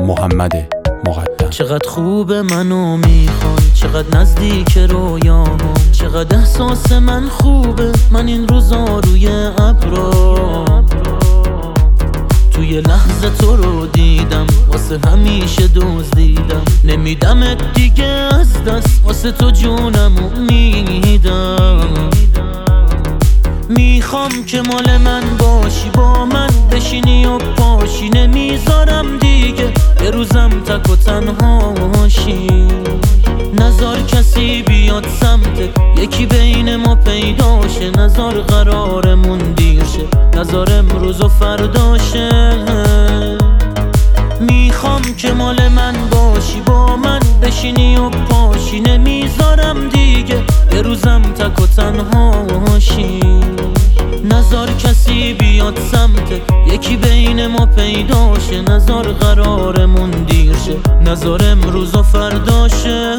محمد مقدم. چقدر خوب منو میخوای، چقدر نزدیک رویاهم، چقدر احساس من خوبه. من این روزا روی ابرا توی لحظه تو رو دیدم، واسه همیشه دزدیدم. نمیدمت دیگه از دست، واسه تو جونمو میدم. میخوام که مال من باشی، با من بشینی و پاشی. نمیذارم دیگه یه روزم تک و تنهاشی. نذار کسی بیاد سمتت، یکی بین ما پیداشه. نذار قرارمون دیر شه، نذار امروز و فرداشه. میخوام که مال من باشی، با من بشینی و پاشی. نمیذارم دیگه یه روزم تک و تنهاشی. نذار کسی بیاد سمتت، یکی بین ما پیداشه. نذار قرارمون دیر شه، نذار امروز و فرداشه.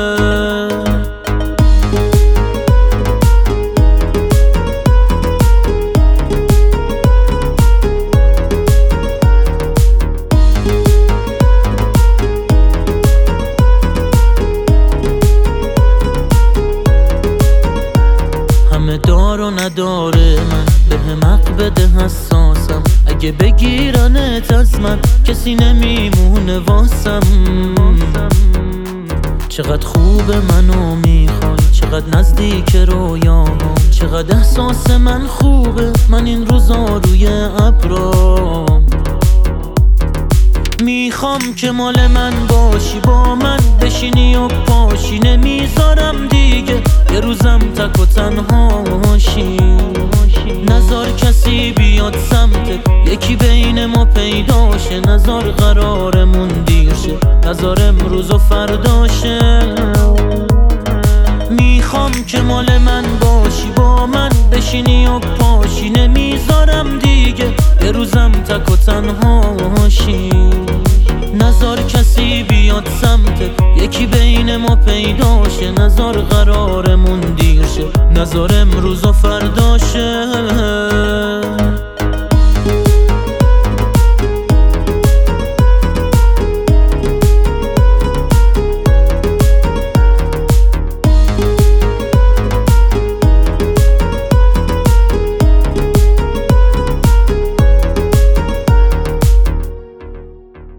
دار و نداره من، به حق بده حساسم. اگه بگیرنت از من کسی نمیمونه واسم. چقدر خوب منو میخوای، چقدر نزدیک رویاهم، چقدر احساس من خوبه. من این روزا روی ابرام میخوام که مال من باشی، با من بشینی و پاشی. نمیذارم دیگه یه روزم تک و تنهاشی. نذار کسی بیاد سمتت، یکی بین ما پیداشه. نذار قرارمون دیر شه، نذار امروز و فرداشه. میخوام که مال من باشی، با من بشینی و پاشی. نمیذارم دیگه یه روزم تک و تنهاشی. نذار کسی بیاد سمتت، یکی بین ما پیداشه. نذار قرارمون دیر شه، نذار امروز و فرداشه.